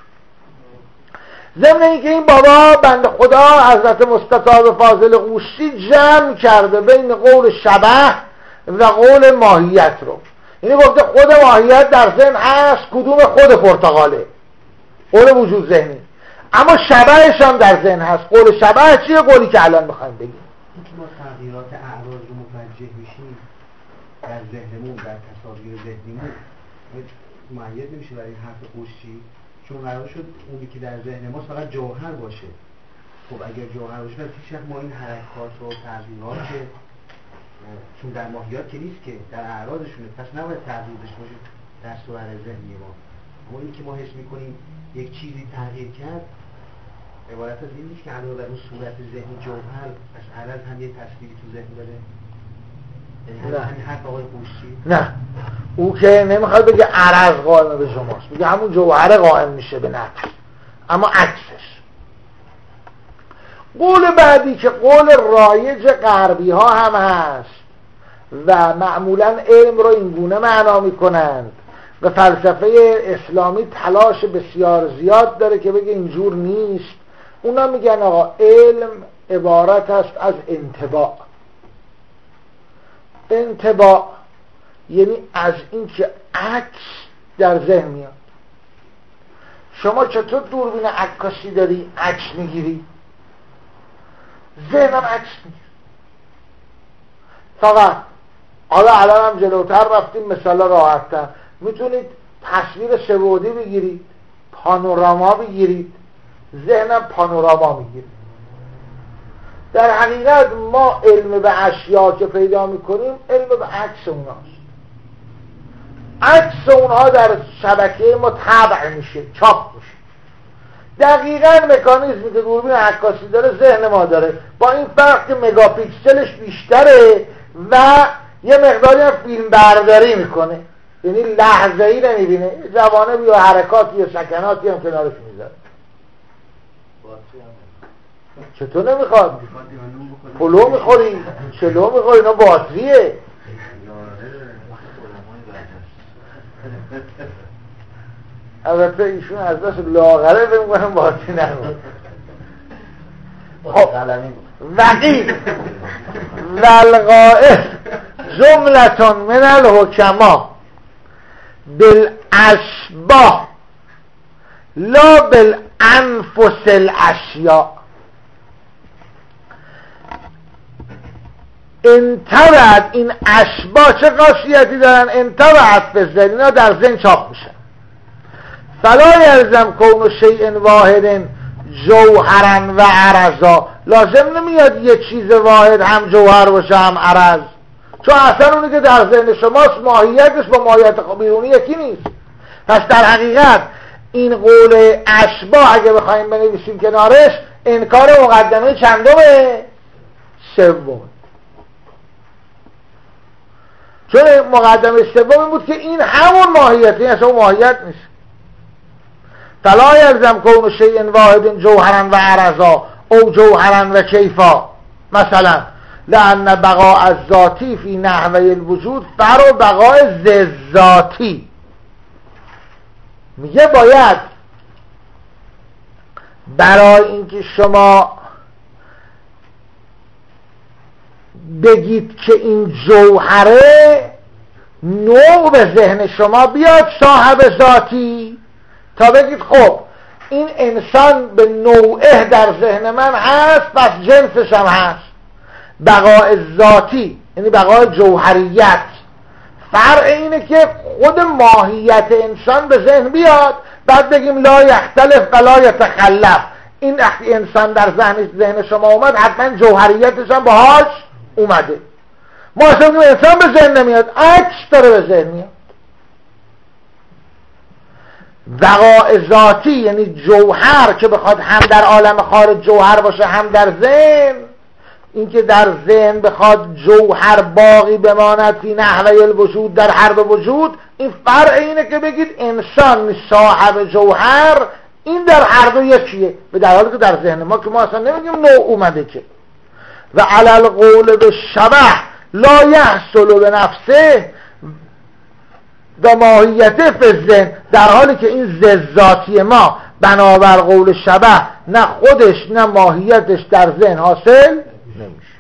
ضمن اینکه این بابا بند خدا حضرت مستطاب فاضل قوشی جمع کرده بین قول شبه و قول ماهیت رو. یعنی گفته خود ماهیت در ذهن هست، کدوم خود پرتقاله، قول وجود ذهنی، اما شبهش هم در ذهن هست. قول شبه چیه؟ قولی که الان میخوایم بگیم. این که ما تغییرات اعراض رو متوجه میشیم در ذهنمون، در تصاویر ذهنیمون، مؤید نمیشه برای حرف قوشی، چون قرار شد اونی که در ذهن ما فقط جوهر باشه خب اگر جوهر باشه هیچ وقت ما این حرکات و تغییرات که چون در ماهیات که نیست که در اعراضشونه، پس نباید تغییر داشته باشه در صورت ذهنی ما. اما این که ما حس میکنیم یک چیزی تغییر کرد عبارت از این نیست که علاوه بر اون صورت ذهنی جوهر پس عرض هم یه تصویری تو ذهن داره. نه همین حرف آقای قوسی نه، او که نمیخواد بگه عرض قائمه به شماست، بگه همون جوهر قائم میشه به نفس، اما عکسش. قول بعدی که قول رایج غربی ها هم هست و معمولا علم رو اینگونه معنا میکنند و فلسفه اسلامی تلاش بسیار زیاد داره که بگه اینجور نیست. اونا میگن آقا علم عبارت است از انطباع. انطباع یعنی از این که عکس در ذهن میاد. شما چطور دوربین عکاسی داری عکس میگیری؟ ذهنم عکس میگیری. فقط حالا الان هم جلوتر رفتیم مثلا راحت‌تر میتونید تصویر سه‌بعدی بگیرید، پانوراما بگیرید، ذهنم پانوراما میگیرید. در حقیقت ما علم به اشیا که پیدا میکنیم علم به عکس اوناست. عکس اونها در شبکه ما طبع میشه، چاپ میشه. دقیقاً مکانیزمی که دوربین عکاسی داره ذهن ما داره، با این فرق که مگاپیکسلش بیشتره و یه مقداری هم فیلم برداری میکنه، یعنی لحظه‌ای نمیبینه، جوانه یا حرکاتی یا سکناتی هم کنارش میذاره. چطور نمیخواد؟ پلو میخوری؟ چلو میخوری؟ اینا باتریه. البته ایشون از دست لاغره بمیگوهم باتری نمون. خب وقید والغائف جملتون من الحکما بالاشباه لا بالانفس الاشیاء انتبعت. این اشباه چه خاصیتی دارن؟ انتبعت به ذهن، اینا در ذهن چاپ میشن. فلا یلزم کون شیء واحد جوهرا و عرضا. لازم نمیاد یه چیز واحد هم جوهر باشه هم عرض، چون اصلا اونی که در ذهن شماست ماهیتش با ماهیت بیرونی یکی نیست. پس در حقیقت این قول اشباه اگه بخوایم بنویسیم کنارش انکار مقدمه چندمه؟ سوم. چون مقدمه سوم این بود که این همون ماهیت، این اصلا ماهیت نیست. فلا یلزم کون شیء واحد جوهرا و عرضا او جوهرا و کیفا. مثلا لأن بقاء الذاتی فی نحوه الوجود فرع بقاء ذاتی. میگه باید برای اینکه شما بگید که این جوهره نوع به ذهن شما بیاد صاحب ذاتی، تا بگید خب این انسان به نوعه در ذهن من هست پس جنسش هم هست. بقاء ذاتی یعنی بقاء جوهریت. فرق اینه که خود ماهیت انسان به ذهن بیاد بعد بگیم لا یختلف ولا یتخلف. این انسان در ذهن ذهن شما اومد حتما جوهریتش هم باهاش اومده. ما اصلا بگیم انسان به ذهن نمیاد، عکس داره به ذهن میاد. بقاء ذاتی یعنی جوهر که بخواد هم در عالم خارج جوهر باشه هم در ذهن. این که در ذهن بخواد جوهر باقی بماند فی نحوه الوجود در هر دو وجود، این فرق اینه که بگید انسان صاحب جوهر این در هر دو یکیه، به در حالی که در ذهن ما که ما اصلا نمیگیم نوع اومده که. و علی القول به شبه لا یحصل به نفسه و ماهیته فی ذهن، در حالی که این ذاتی ما بنابر قول شبه نه خودش نه ماهیتش در ذهن حاصل نمیشه.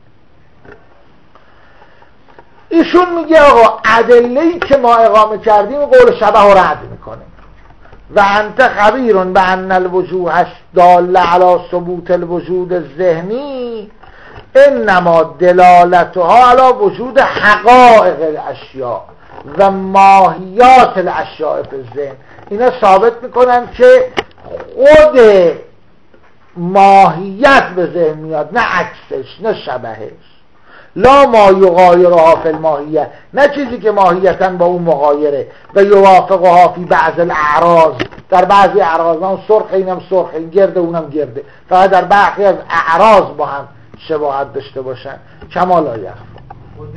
ایشون میگه آقا ادله‌ای که ما اقامه کردیم قول شبه رو رد میکنه. و انت خبیر به ان الوجوه دال علی ثبوت الوجود الذهنی انما دلالتها علی وجود حقائق الاشیاء و ماهیات الاشیاء فی الذهن. اینا ثابت میکنن که خود ماهیت به ذهن میاد، نه عکسش، نه شبهش. لا ما یغایرها فی الماهیه، نه چیزی که ماهیتاً با اون مغایره. و یوافقها فی بعض الاعراض، در بعضی اعراض، اون سرخ اینم سرخ، این گرده اونم گرده، فقط در برخی از اعراض با هم شباهت داشته باشن. کما لا یخفی. خود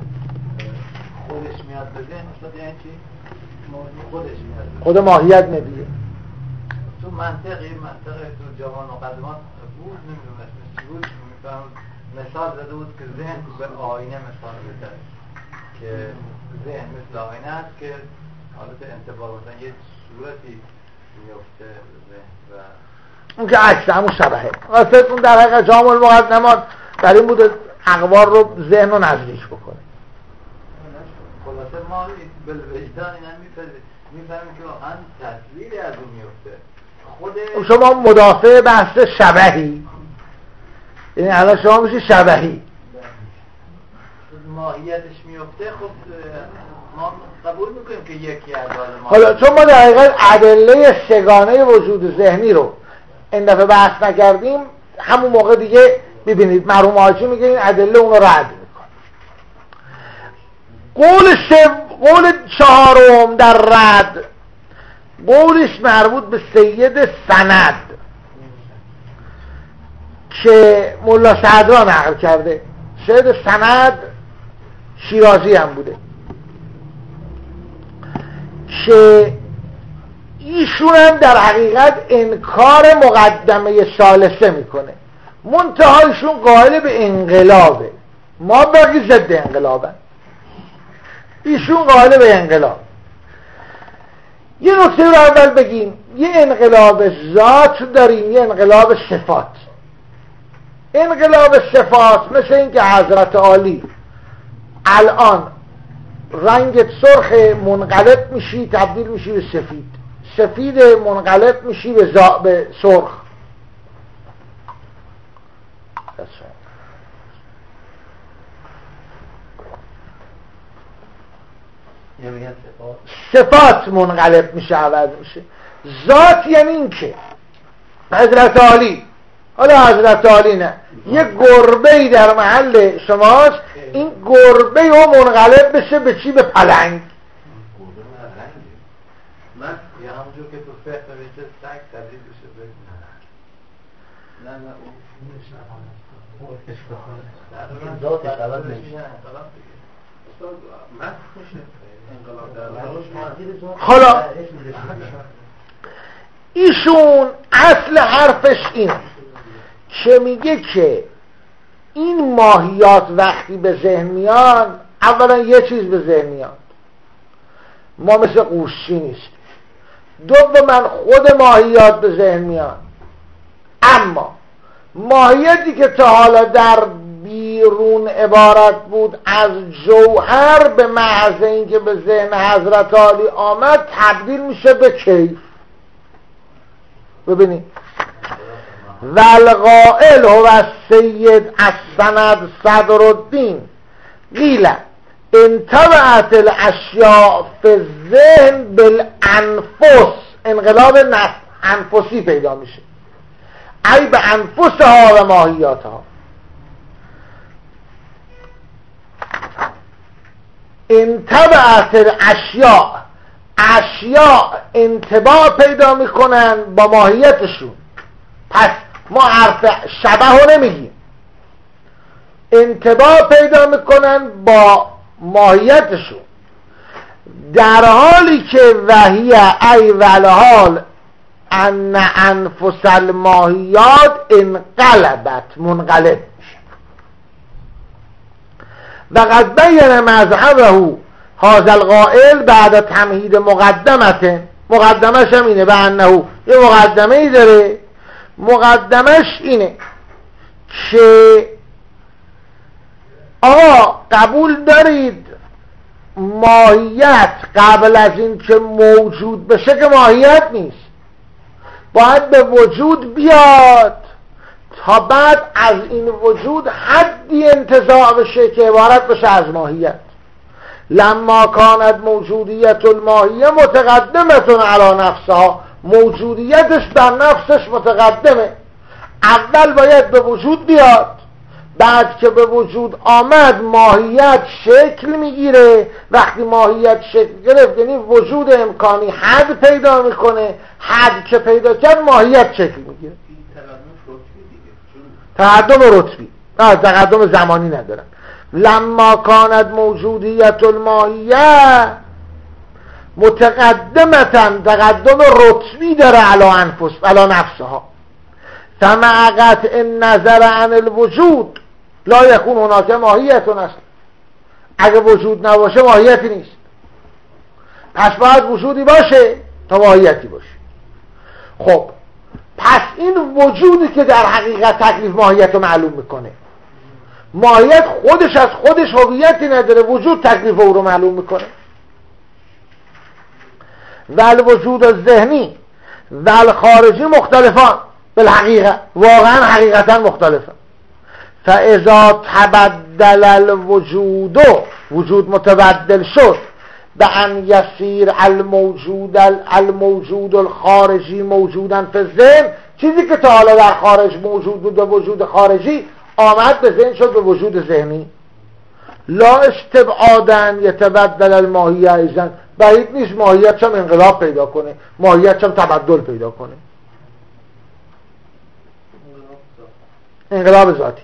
خودش میاد به ذهن افتاد، یعنی چی؟ خودش میاد، خود ماهیت نمیگه. تو منطقی منطقه تو جوان مقدمات بود، نمیدونم چی بود، میفهم مثال زده بود که ذهن به آینه مثال بده، که ذهن مثل آینه است که حالت انتباه مثلا یه صورتی میفته ذهن و اون که عکس همون شبهه. واسه اون در حقیقت جامع المقدمات در این بود اقوار رو ذهن رو نزدیک بکنه. خلاصه ما بالوجدان اینا میفهمیم که واقعا تصویری از اون میفته. خود شما مدافع بحث شبهی، یعنی الان شما میشه شبهی، ماهیتش میفته. خب ما قبول میکنیم که یکی از ما، حالا چون ما در حقیقت ادله سگانه وجود ذهنی رو این دفعه بحث نکردیم، همون موقع دیگه ببینید مرحوم حاجی میگه این ادله اون رو رد میکنه. قول شب قول چهارم در رد، قولش مربوط به سید سند که ملا صدرا نقل کرده. سید سند شیرازی هم بوده که ایشون هم در حقیقت انکار مقدمه ثالثه میکنه، منتها ایشون قائل به انقلابه، ما باقی ضد انقلابه، ایشون قائل به انقلاب. یه نکته رو اول بگیم، یه انقلاب ذات داریم، یه انقلاب صفات. انقلاب صفات مثل این که حضرت عالی الان رنگت سرخ، منقلب میشی تبدیل میشی به سفید، سفید منقلب میشی به, زا... به سرخ. صفات منقلب میشه، عوض میشه. ذات یعنی این که حضرت عالی، حالا حضرت عالی نه، یه گربه‌ای در محل شماست، این گربه رو منقلب بشه به چی؟ به پلنگ. من یا همونجور که تو فقه نوشته سگ تبدیل بشه به نه نه اون ذاتش عوض نمیشه. حالا ایشون اصل حرفش اینه که میگه که این ماهیات وقتی به ذهن میان، اولا یه چیز به ذهن میاد، ما مثل قوشی نیستیم. دوما خود ماهیات به ذهن میان، اما ماهیتی که تا حالا در بیرون عبارت بود از جوهر، به محض اینکه به ذهن حضرت عالی آمد تبدیل میشه به کیف. ببینید والقائل هو السید السند صدرالدین قیل انتبعت الاشیاء فی الذهن بالانفس، انقلاب نفس انفسی پیدا میشه، ای به انفسها و ماهیاتها. انتبعت الاشیاء، اشیاء انتباع پیدا میکنن با ماهیتشون، پس ما حرف شبه رو نمیگیم، انتباع پیدا میکنن با ماهیتشون، در حالی که وحی ای والحال ان انفس الماهیات انقلبت، منقلب میشه. و قد بین مذهبه هذا القائل بعد تمهید مقدمته، مقدمش هم اینه، به انه یه مقدمه ای داره، مقدمش اینه که آقا قبول دارید ماهیت قبل از این که موجود بشه که ماهیت نیست، باید به وجود بیاد تا بعد از این وجود حدی انتزاع بشه که عبارت بشه از ماهیت. لما کانت موجودیت الماهیه متقدمتون علی نفسها، موجودیتش در نفسش متقدمه، اول باید به وجود بیاد، بعد که به وجود آمد ماهیت شکل میگیره. وقتی ماهیت شکل گرفت یعنی وجود امکانی حد پیدا میکنه، حد که پیدا کرد ماهیت شکل میگیره. تقدم رتبی، نه تقدم زمانی ندارن. لما کانت موجودیت الماهیه متقدمتا، تقدم رتبی داره علی انفس علی نفسها. فمع قطع نظر عن الوجود لا یکون هناک ماهیتون است. اگه وجود نباشه ماهیتی نیست، پس باید وجودی باشه تا ماهیتی باشه. خب پس این وجودی که در حقیقت تکلیف ماهیت رو معلوم میکنه، ماهیت خودش از خودش هویتی نداره، وجود تکلیف او رو معلوم میکنه. ول وجود الذهنی ول خارجی مختلفان بالحقیقه، واقعا حقیقتا مختلفن. فاذا تبدل الوجود، وجود متبدل شد، به ان یصیر الموجود الموجود الخارجی موجودا فی الذهن، چیزی که تا حالا در خارج موجود بود به وجود خارجی آمد به ذهن شد به وجود ذهنی. لا استبعادا یتبدل الماهیه ایضا، بعید نیست ماهیت چم انقلاب پیدا کنه، ماهیت چم تبدل پیدا کنه، انقلاب ذاتی.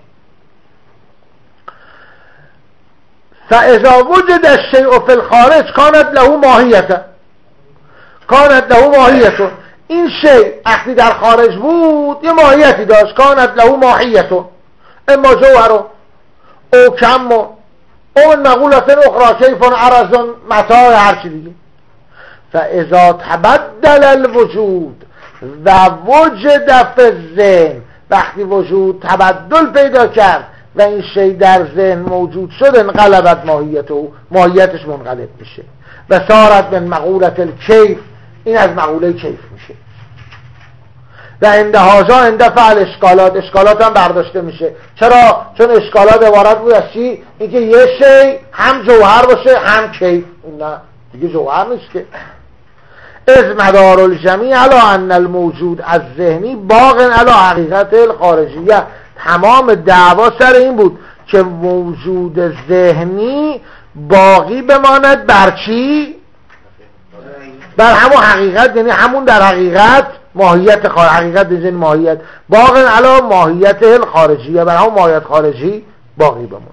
فاذا وجد الشیء فی الخارج کانت له ماهیت، کانت له ماهیت. این شیء وقتی در خارج بود یه ماهیتی داشت، کانت له ماهیت، اما جوهر او کم او نقولت اخرى کیف عرض متاع هر چی دیگه. فاذا تبدل الوجود و وجد فی الذهن، وقتی وجود تبدل پیدا کرد و این شی در ذهن موجود شد، انقلبت ماهیت او، ماهیتش منقلب میشه. و صارت من مقولت الکیف، این از مقوله کیف میشه. و اندهازا اندفع الاشکالات، اشکالات هم برداشته میشه. چرا؟ چون اشکالات عبارت بود از چی؟ اینکه یه شی هم جوهر باشه هم کیف. این نه دیگه جوهر نیست که. از مدار الجمیع علی ان الموجود از ذهنی باق علی حقیقت الخارجیه. تمام دعوا سر این بود که موجود ذهنی باقی بماند بر چی؟ بر همون حقیقت، یعنی همون در حقیقت ماهیت خارج، حقیقت ذهن ماهیت باقی علی ماهیت الخارجیه، بر همون ماهیت خارجی باقی بماند.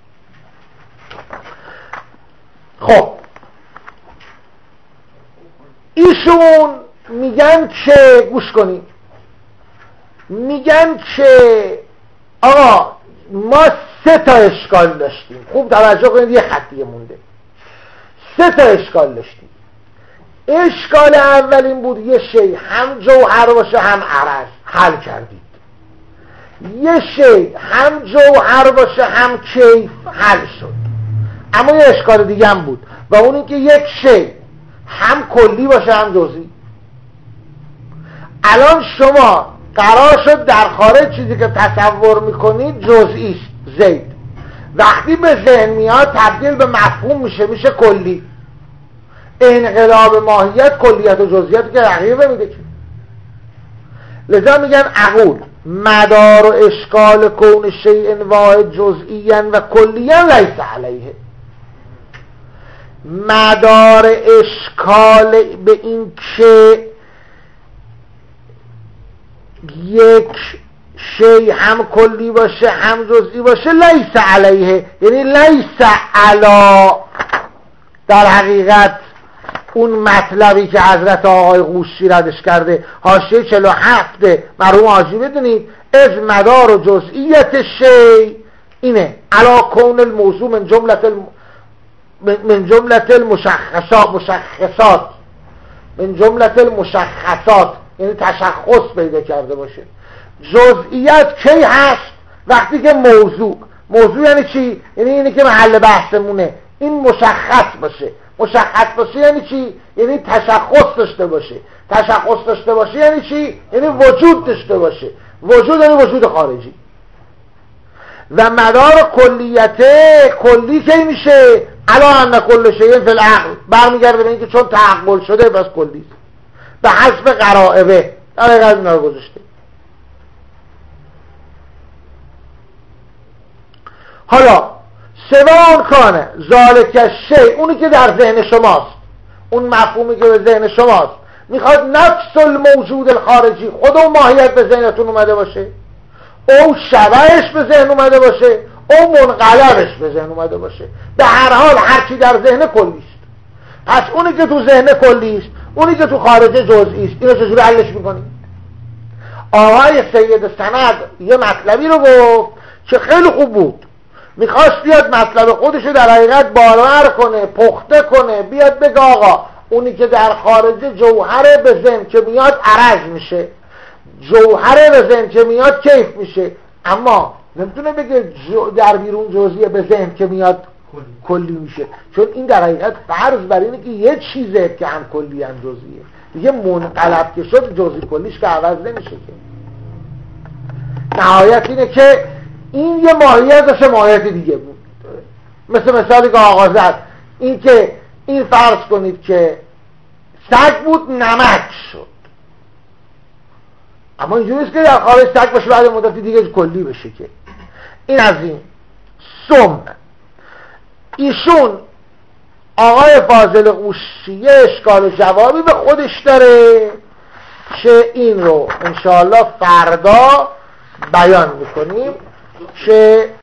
خب ایشون میگن که گوش کنید، میگن که آقا ما سه تا اشکال داشتیم. خوب توجه کنید، یه خطیه مونده. سه تا اشکال داشتیم. اشکال اول این بود یه شی هم جوهر باشه هم عرض، حل کردید. یه شی هم جوهر باشه هم کیف، حل شد. اما یه اشکال دیگه هم بود و اون این که یک شی هم کلی باشه هم جزئی. الان شما قرار شد در خارج چیزی که تصور میکنید جزئی است، زید. وقتی به ذهن میاد تبدیل به مفهوم میشه، میشه کلی. انقلاب ماهیت کلیت و جزئیات که رقیبه میده که. لذا میگن عقول مدار و اشکال کون شیء واحد جزئیا و کلیا لیس علیه. مدار اشکال به این که یک شی هم کلی باشه هم جزئی باشه لیس علیه، یعنی لیس علا در حقیقت اون مطلبی که حضرت آقای قوشی ردش کرده حاشیه چهل و هفت مرحوم حاجی بدونید از مدار و جزئیت شی اینه علا کون الموضوع من جملت الم... من جملت المشخصات مشخصات من جملت المشخصات، یعنی تشخص پیدا کرده باشه. جزئیت کی هست؟ وقتی که موضوع موضوع یعنی چی؟ یعنی اینی که محل بحثمونه این مشخص باشه. مشخص باشه یعنی چی؟ یعنی تشخص داشته باشه. تشخص داشته باشه یعنی چی؟ یعنی وجود داشته باشه. وجود یعنی وجود خارجی. و مدار کلیت کلی کی میشه؟ علا ان کل شیء فی العقل، برمیگرده به اینکه چون تعقل شده بس کلی به حسب قرائبه در حقیقت اینا رو گذاشته. حالا سوان کانه ذالک شیء، اونی که در ذهن شماست، اون مفهومی که به ذهن شماست میخواد نفس الموجود الخارجی، خود اون ماهیت به ذهنتون اومده باشه، او شبهش به ذهن اومده باشه، او منقلبش به ذهن اومده باشه، به هر حال هرچی در ذهن کلیست. پس اونی که تو ذهن کلیست، اونی که تو خارج جزئی است، اینو چجوری حلش میکنیم؟ آقای سید سند یه مطلبی رو گفت که خیلی خوب بود، میخواست بیاد مطلب خودشو در حقیقت بارور کنه، پخته کنه، بیاد بگه آقا اونی که در خارج جوهره به ذهن که میاد عرض میشه، جوهره به ذهن که میاد کیف میشه، اما نمیتونه بگه در بیرون جزئیه به ذهن که میاد کلی میشه، چون این در حقیقت فرض بر اینه که یه چیزه که هم کلی هم جزئیه، دیگه منقلب که شد جزئی کلیش که عوض نمیشه که. نهایت اینه که این یه ماهیت داشته ماهیت دیگه بود، مثل مثالی که آقا زد، این که این فرض کنید که سگ بود نمک شد، اما اینجوری است که در خارج سگ باشه بعد مدتی دیگه کلی بشه که. این از این سم. ایشون آقای فاضل قوشیه اشکال جوابی به خودش داره که این رو انشاءالله فردا بیان میکنیم که